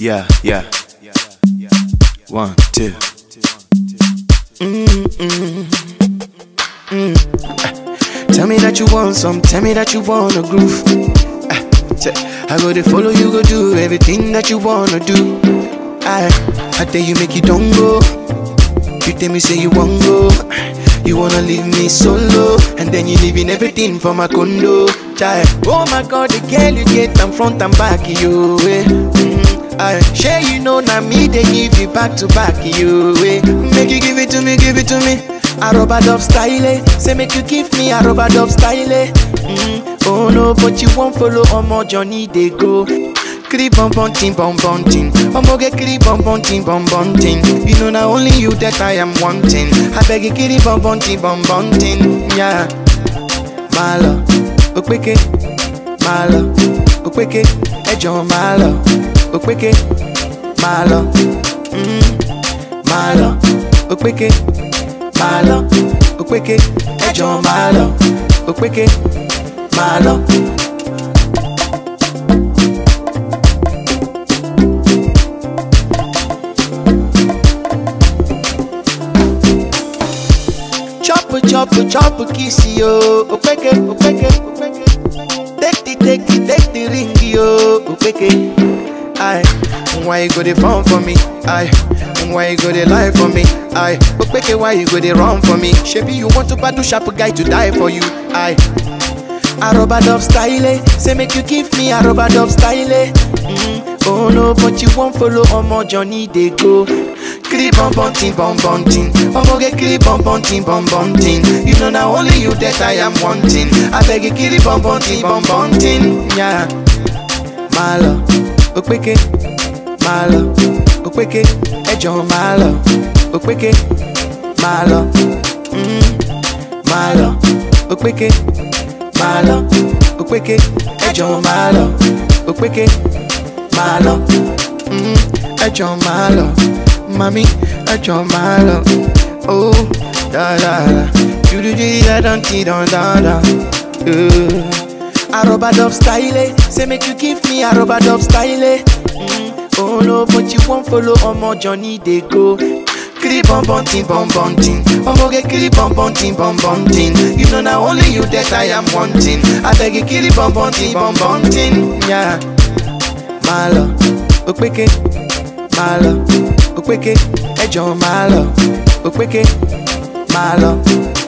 Yeah. 1, 2. Tell me that you want some, tell me that you wanna groove. I go to follow you, go do everything that you wanna do. I tell you make you don't go. You tell me say you won't go. You wanna leave me solo, and then you leaving everything for my condo. Oh my God, the girl you get, I'm front and back you. I share you know now me they give you back to back you. Make you give it to me, give it to me. A rubber dub style, say make you give me a rubber dub style. Oh no, but you won't follow on my journey they go. Creep bum bum ting. I'ma get creep bum bum ting. You know now only you that I am wanting. I beg you creep bum bum ting. Yeah, my love, okweke, my love, okweke, ejo my love, okweke, my love, my love, okweke, my love, okweke, ejo my love, okweke, my love. Chop, kiss yo, okweke. Take the ring yo, okweke. Aye, why you go the phone for me? Aye, why you go the lie for me? Aye, okweke, why you go the wrong for me? Shebi you want to battle sharp guy to die for you? Aye, a rubber dub style, say make you give me a rubber dub style. Oh no, but you won't follow on my journey they go. Creep bum bum ting. I'ma get creep bum bum ting. You know now only you that I am wanting. I beg you creep bum bum ting. Yeah, my love, okweke, my love, okweke, ejo my love, okweke, my love, my love, okweke, my love, okweke, ejo my love, okweke, my love, ejo my love. Mommy, I draw my love. Oh, da da. Da. A rubber dub style, say make you give me a rubber dub style. Oh no, but you won't follow on my journey they go. Creep bum bum ting. I'ma get creep bum bum ting. You know now only you that I am wanting. I beg you creep bum bum ting. Yeah, my love, okweke, my love, okweke, ejo my love, okweke, my love,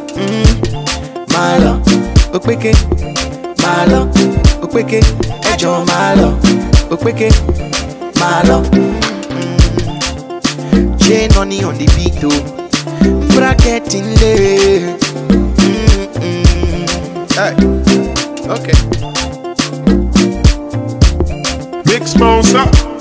my love, okweke, my love, okweke, ejo my love, okweke, my love. J Nonny on the beat though, bracket in lay. Hey, okay. Big Smosa.